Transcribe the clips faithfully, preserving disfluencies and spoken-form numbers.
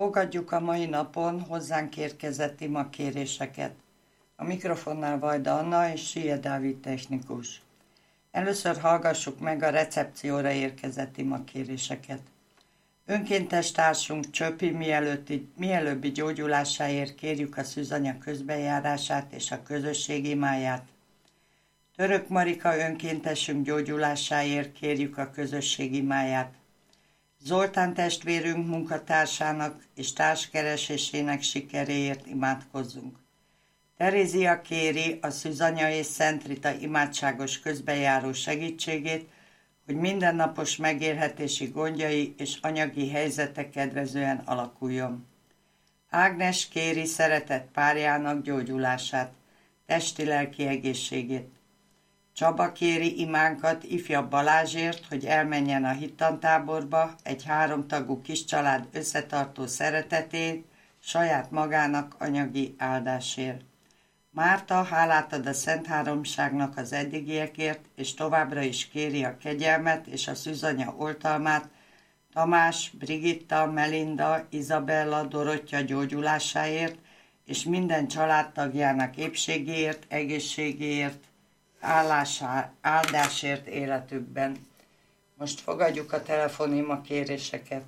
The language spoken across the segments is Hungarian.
Fogadjuk a mai napon hozzánk érkezett imakéréseket. A mikrofonnál Vajda Anna és Sije Dávid technikus. Először hallgassuk meg a recepcióra érkezett imakéréseket. Önkéntes társunk Csöpi mielőtti, mielőbbi gyógyulásáért kérjük a szűzanya közbenjárását és a közösség imáját. Török Marika önkéntesünk gyógyulásáért kérjük a közösség imáját. Zoltán testvérünk munkatársának és társkeresésének sikeréért imádkozzunk. Terézia kéri a Szűzanya és Szent Rita imádságos közbejáró segítségét, hogy mindennapos megélhetési gondjai és anyagi helyzete kedvezően alakuljon. Ágnes kéri szeretett párjának gyógyulását, testi-lelki egészségét. Csaba kéri imánkat ifjabb Balázsért, hogy elmenjen a hittantáborba egy háromtagú kis család összetartó szeretetét, saját magának anyagi áldásért. Márta hálát ad a Szent Háromságnak az eddigiekért, és továbbra is kéri a kegyelmet és a szűzanya oltalmát Tamás, Brigitta, Melinda, Izabella, Dorottya gyógyulásáért, és minden családtagjának épségéért, egészségéért, állásá, áldásért életükben. Most fogadjuk a telefonima kéréseket.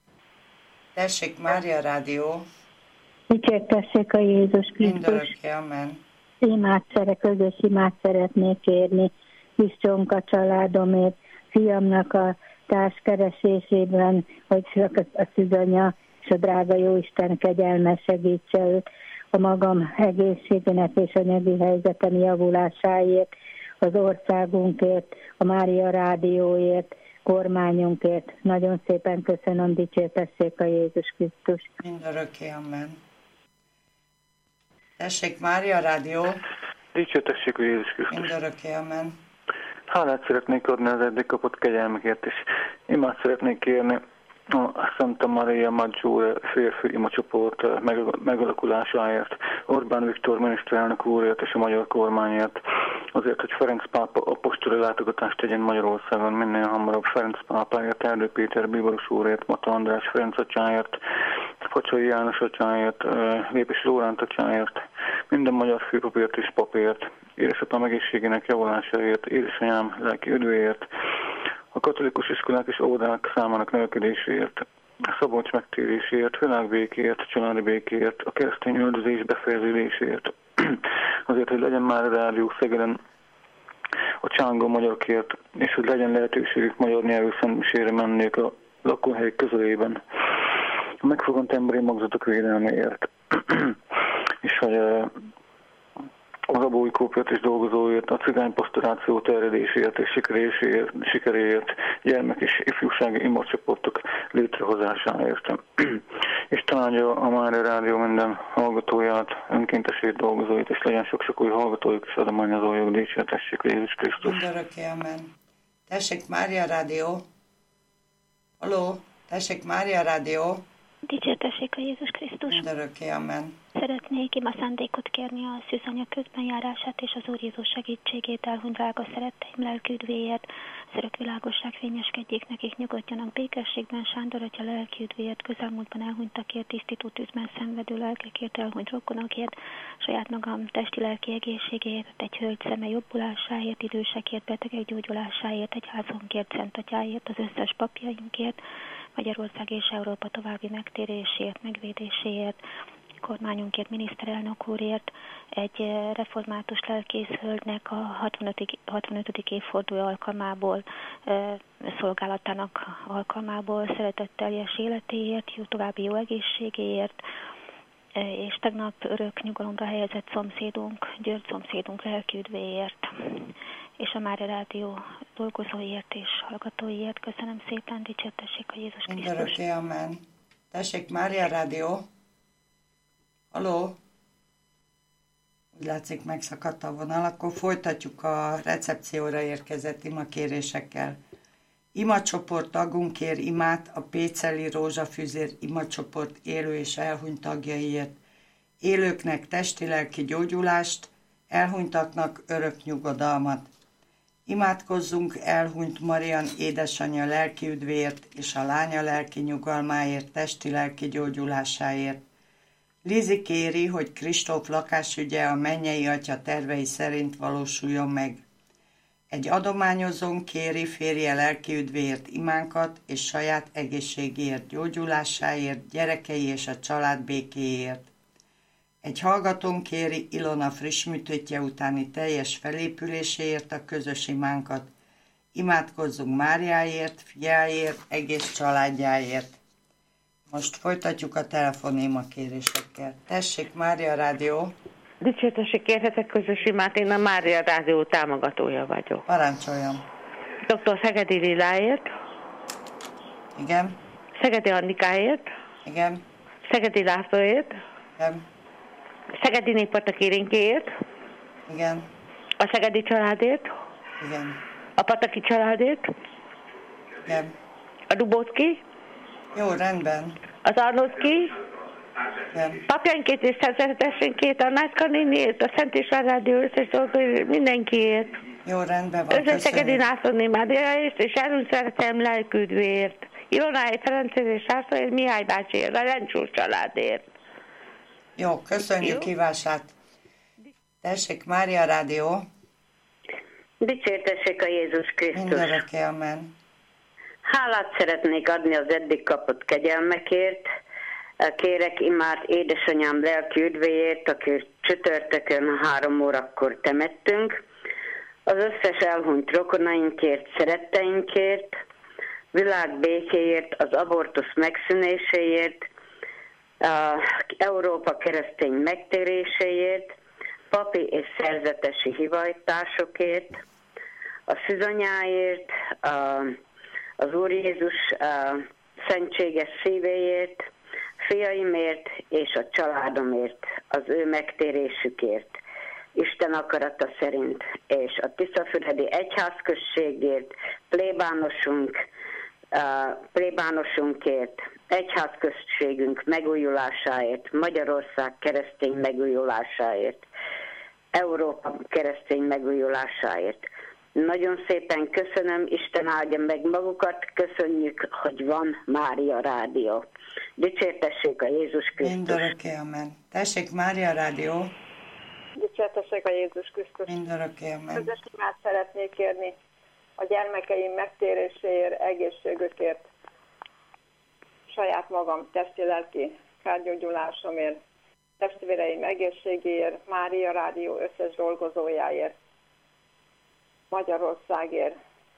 Tessék, Mária Rádió! Dicsértessék a Jézus Krisztus! Mindörökké, amen! Imát szere, közös imát szeretnék kérni kis Csonka családomért, fiamnak a társkeresésében, hogy a szűzanya és a drága Jóisten kegyelme segítse őt a magam egészségének és anyagi helyzetem javulásáért, az országunkért, a Mária Rádióért, kormányunkért. Nagyon szépen köszönöm, dicsértessék a Jézus Krisztus. Mindörökké, amen. Tessék, Mária Rádió. Dicsértessék a Jézus Krisztus. Mindörökké, amen. Hálát szeretnék adni az eddig kapott kegyelmekért, és imát szeretnék kérni a Santa Maria Maggiore férfi imacsoport megalakulásáért, Orbán Viktor miniszterelnök úrért és a magyar kormányért, azért, hogy Ferenc pápa apostoli látogatást tegyen Magyarországon minél hamarabb, Ferenc pápáért, Erdő Péter bíboros úrért, Mata András Ferenc atyáért, Facsai János atyáért, Lépés Lóránt atyáért, minden magyar főpapért és papért, édesapám egészségének javulásáért, édesanyám lelki üdvéért, a katolikus iskolák és óvodák számának növekedéséért, a Szabolcs megtéréséért, világbékért, családi békért, a keresztény üldözés befejeződéséért, azért, hogy legyen már a rádió Szegeden a csángó magyarokért, és hogy legyen lehetőségük magyar nyelvű szentmisére mennék a lakóhelyek közelében, a megfogant emberi magzatok védelméért, és hogy az abói kópért és dolgozóért, a cigánypasztoráció terjedéséért és sikeréért, sikeréért, gyermek és ifjúsági imarcsoportok létrehozásáért. És találja a Mária Rádió minden hallgatóját, önkéntesét, dolgozóit, és legyen sok-sok új hallgatójuk és adományozójuk, dicsértessék Jézus Krisztus. Mindörökké, amen. Tessék, Mária Rádió. Halló, tessék, Mária Rádió. Dicsértessék a Jézus Krisztus. Mindörökké, amen. Szeretnék ima szándékot kérni a szűzanya közbenjárását és az Úr Jézus segítségét, elhunyt drága szeretteim lelki üdvéért, az örök világosság fényeskedjék nekik, nyugodjanak békességben, Sándor atya lelki üdvéért, közelmúltban elhunytakért, tisztító tűzben szenvedő lelkekért, elhunyt rokonokért, saját magam testi lelki egészségéért, egy hölgy szeme jobbulásáért, idősekért, betegek gyógyulásáért, egy házunkért, Szent Atyáért, az összes papjainkért, Magyarország és Európa további megtérésért, megvédéséért, kormányunkért, miniszterelnök úrért, egy református lelkész hölgynek a hatvanötödik évforduló alkalmából, szolgálatának alkalmából, szeretetteljes életéért, jó további jó egészségéért, és tegnap örök nyugalomra helyezett szomszédunk, György szomszédunk lelki üdvéért, és a Mária Rádió dolgozóiért és hallgatóiért. Köszönöm szépen, dicsértessék a Jézus Krisztus. Mindörökké, amen. Tessék, Mária Rádió. Halló? Úgy látszik, megszakadt a vonal, akkor folytatjuk a recepcióra érkezett imakérésekkel. Imacsoport tagunk kér imát a Péceli Rózsafűzér imacsoport élő és elhunyt tagjaiért. Élőknek testi-lelki gyógyulást, elhunytaknak örök nyugodalmat. Imádkozzunk elhunyt Marian édesanyja lelki üdvéért és a lánya lelki nyugalmáért, testi-lelki gyógyulásáért. Lizi kéri, hogy Kristóf lakásügye a mennyei atya tervei szerint valósuljon meg. Egy adományozón kéri férje lelki üdvéért imánkat és saját egészségéért, gyógyulásáért, gyerekei és a család békéért. Egy hallgatón kéri Ilona friss műtétje utáni teljes felépüléséért a közös imánkat. Imádkozzunk Máriáért, fiáért, egész családjáért. Most folytatjuk a telefonima kérésekkel. Tessék, Mária Rádió! Dicsértessék, kérhetek közös imát, én a Mária Rádió támogatója vagyok. Parancsoljon! doktor Szegedi Liláért. Igen. Szegedi Annikáért. Igen. Szegedi Lászlóért. Igen. Szegedi Néppatak Érinkéért. Igen. A Szegedi családért. Igen. A Pataki családért. Igen. A Dubócki. Jó, rendben. Az Arnócki. Igen. Papjainkét és szerzetesenkét, a Nászka néniért, a Szent István Rádió összes dolgozóért, mindenkiért. Jó, rendben van. Összes Szegedi Nászlóné Máriáért, és elünk szeretem lelküdvéért. Ilonáért, Ferencért és Sászlóért, Mihály bácsiért, a Lencsúr családért. Jó, köszönjük hívását. Tessék, Mária Rádió. Dicsértessék a Jézus Krisztus. Mindörökké, amen. Hálát szeretnék adni az eddig kapott kegyelmekért. Kérek imát édesanyám lelki üdvéért, aki csütörtökön három órakor temettünk. Az összes elhunyt rokonainkért, szeretteinkért, világbékéért, az abortusz megszűnéséért, a Európa keresztény megtéréséért, papi és szerzetesi hivajtásokért, a szűzanyáért, a, az Úr Jézus a szentséges szívéért, fiaimért és a családomért, az ő megtérésükért, Isten akarata szerint, és a Tiszafüredi egyházközségért, plébánosunk, a plébánosunkért, egyházközségünk megújulásáért, Magyarország keresztény megújulásáért, Európa keresztény megújulásáért. Nagyon szépen köszönöm, Isten áldja meg magukat, köszönjük, hogy van Mária Rádió. Dicsértessék a Jézus Krisztus. Mindörökké, amen. Tessék, Mária Rádió. Dicsértessék a Jézus Krisztus. Mindörökké, amen. Közös imát szeretnék kérni a gyermekeim megtéréséért, egészségükért, saját magam testi-lelki kárgyógyulásomért, testvéreim egészségéért, Mária Rádió összes dolgozójáért, Magyarországért.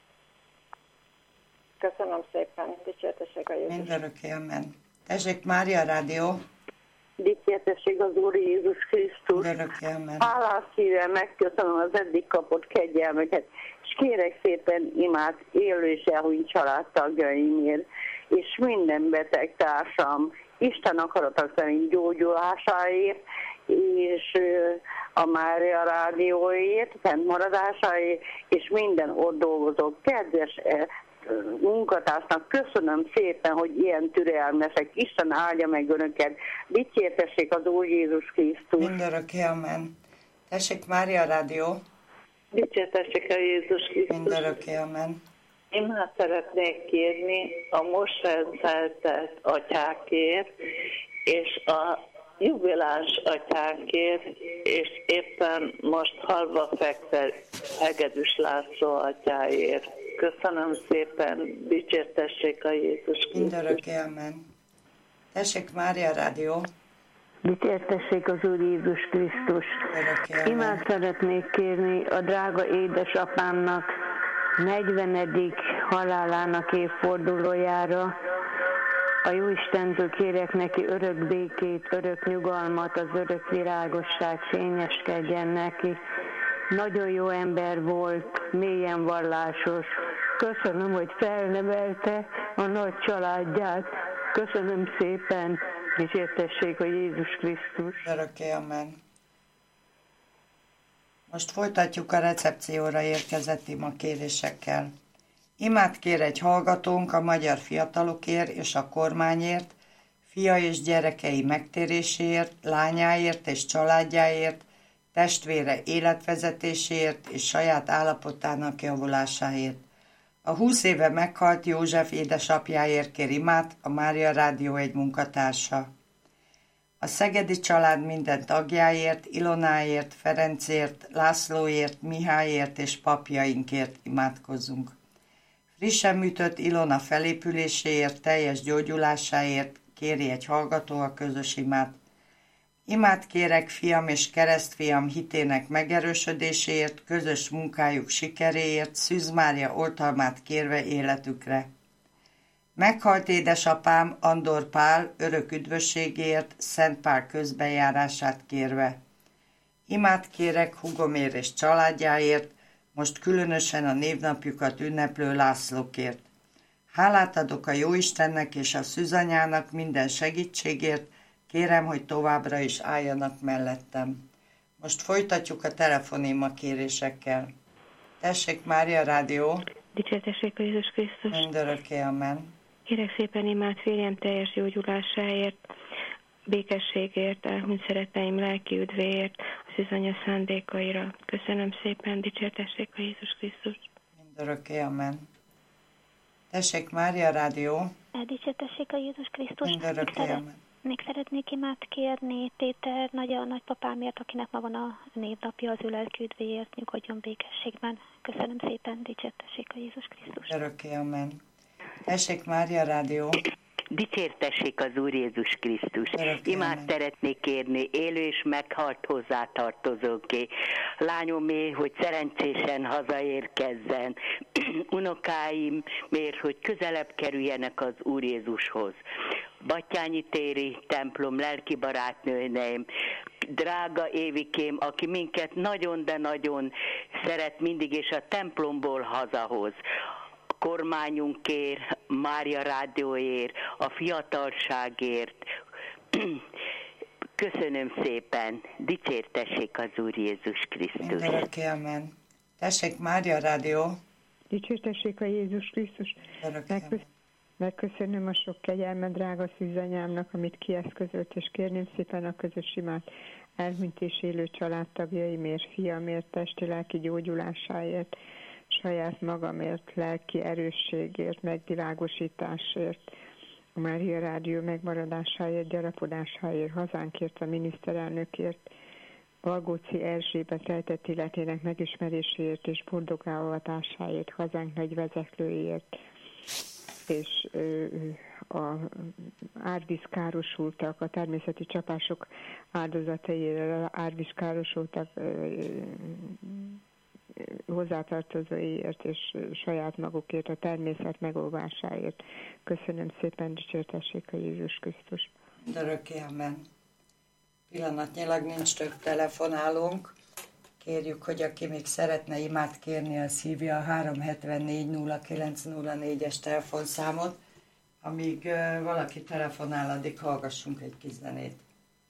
Köszönöm szépen, dicsértessék a Jézus. Mindörökké, amen. Tessék, Mária Rádió. Dicsértessék az Úr Jézus Krisztus. Mindörökké, amen. Hálás szívvel megköszönöm az eddig kapott kegyelmeket, és kérek szépen imát élő és elhunyt családtagjaimért, és minden beteg társam Isten akaratok szerint gyógyulásáért, és a Mária Rádióért, fennmaradásáért, és minden ott dolgozó kedves munkatársnak köszönöm szépen, hogy ilyen türelmesek. Isten áldja meg önöket. Dicsértessék az Úr Jézus Krisztus. Mindörökké, amen. Tessék, Mária Rádió. Dicsértessék a Jézus Krisztus. Mindörökké, amen. Imát szeretnék kérni a most rendszertelt atyákért, és a jubiláns atyánkért, és éppen most halva fekvő Hegedűs László atyáért. Köszönöm szépen, dicsértessék a Jézus Krisztus. Mindörökké, amen. Tessék, Mária Rádió. Dicsértessék az Úr Jézus Krisztus. Imát szeretnék kérni a drága édesapámnak negyvenedik halálának évfordulójára. A Jóistentől kérek neki örök békét, örök nyugalmat, az örök virágosság fényeskedjen neki. Nagyon jó ember volt, mélyen vallásos. Köszönöm, hogy felnevelte a nagy családját. Köszönöm szépen, dicsértessék a Jézus Krisztus. Örökké, amen. Most folytatjuk a recepcióra érkezett ima kérésekkel. Imát kér egy hallgatónk a magyar fiatalokért és a kormányért, fia és gyerekei megtéréséért, lányáért és családjáért, testvére életvezetéséért és saját állapotának javulásáért. A húsz éve meghalt József édesapjáért kér imát a Mária Rádió egy munkatársa. A szegedi család minden tagjáért, Ilonáért, Ferencért, Lászlóért, Mihályért és papjainkért imádkozzunk. Frissen műtött Ilona felépüléséért, teljes gyógyulásáért kéri egy hallgató a közös imát. Imát kérek fiam és keresztfiam hitének megerősödéséért, közös munkájuk sikeréért, Szűz Mária oltalmát kérve életükre. Meghalt édesapám Andor Pál örök üdvösségért, Szent Pál közbenjárását kérve. Imát kérek Hugomér és családjáért, most különösen a névnapjukat ünneplő Lászlókért. Hálát adok a Jóistennek és a szűzanyának minden segítségért, kérem, hogy továbbra is álljanak mellettem. Most folytatjuk a telefonima kérésekkel. Tessék, Mária Rádió! Dicsértessék a Jézus Krisztus! Mindörökké, amen! Kérek szépen imát férjem teljes gyógyulásáért, békességért, elhunyt szeretteim lelki üdvéért, a szűzanya szándékaira. Köszönöm szépen, dicsértessék a Jézus Krisztus! Mindörökké, amen! Tessék, Mária Rádió! Dicsértessék a Jézus Krisztus! Mindörökké, amen! Még szeretnék imát kérni Péter nagy, nagypapámért, akinek ma van a névnapja, az ő lelki üdvéért, nyugodjon békességben. Köszönöm szépen, dicsértessék a Jézus Krisztus. Örökké, amen. Tessék, Mária Rádió. Dicsértessék az Úr Jézus Krisztus. Örökké, imát amen. Szeretnék kérni, élő és meghalt hozzátartozóké. Lányomé, hogy szerencsésen hazaérkezzen. Unokáimért, hogy közelebb kerüljenek az Úr Jézushoz. Battyányi téri templom lelki barátnőneim, drága Évikém, aki minket nagyon, de nagyon szeret mindig, és a templomból hazahoz. A kormányunkért, Mária Rádióért, a fiatalságért. Köszönöm szépen, dicsértessék az Úr Jézus Krisztus. Mindörökké, amen. Tessék, Mária Rádió. Dicsértessék a Jézus Krisztus. Megköszönöm a sok kegyelmet drága szűzanyámnak, amit kieszközölt, és kérném szépen a közös imát elhunyt és élő családtagjaimért, fiamért, testi-lelki gyógyulásáért, saját magamért, lelki erősségért, megvilágosításért, a Mária Rádió megmaradásáért, gyarapodásáért, hazánkért, a miniszterelnökért, Valgóci Erzsébet rejtett életének megismeréséért és boldogálvatásáért, hazánk nagy vezetőjét, és ö, a árvízkárosultak, a természeti csapások áldozataira árvízkárosultak hozzátartozóiért és saját magukért, a természet megóvásáért. Köszönöm szépen, dicsértessék a Jézus Krisztus. Örökké, amen. Pillanatnyilag nincs több telefonálónk. Kérjük, hogy aki még szeretne imát kérni, az hívja a három hetvennégy nulla kilenc nulla négyes telefonszámot. Amíg uh, valaki telefonál, addig hallgassunk egy kis zenét.